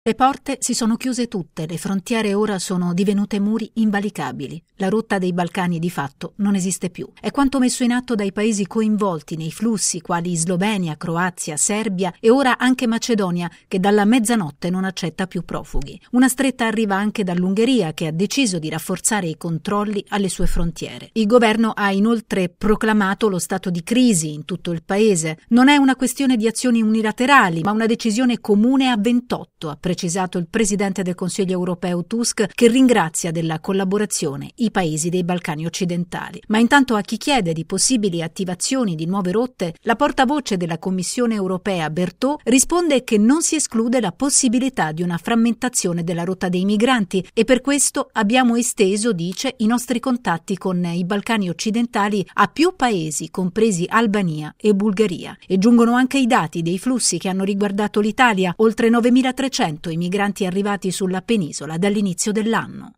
Le porte si sono chiuse tutte, le frontiere ora sono divenute muri invalicabili. La rotta dei Balcani di fatto non esiste più. È quanto messo in atto dai paesi coinvolti nei flussi quali Slovenia, Croazia, Serbia e ora anche Macedonia, che dalla mezzanotte non accetta più profughi. Una stretta arriva anche dall'Ungheria, che ha deciso di rafforzare i controlli alle sue frontiere. Il governo ha inoltre proclamato lo stato di crisi in tutto il paese. Non è una questione di azioni unilaterali, ma una decisione comune a 28, ha precisato il presidente del Consiglio europeo Tusk, che ringrazia della collaborazione i paesi dei Balcani occidentali. Ma intanto a chi chiede di possibili attivazioni di nuove rotte, la portavoce della Commissione europea Berthaud risponde che non si esclude la possibilità di una frammentazione della rotta dei migranti e per questo abbiamo esteso, dice, i nostri contatti con i Balcani occidentali a più paesi, compresi Albania e Bulgaria. E giungono anche i dati dei flussi che hanno riguardato l'Italia, oltre 9.300 i migranti arrivati sulla penisola dall'inizio dell'anno.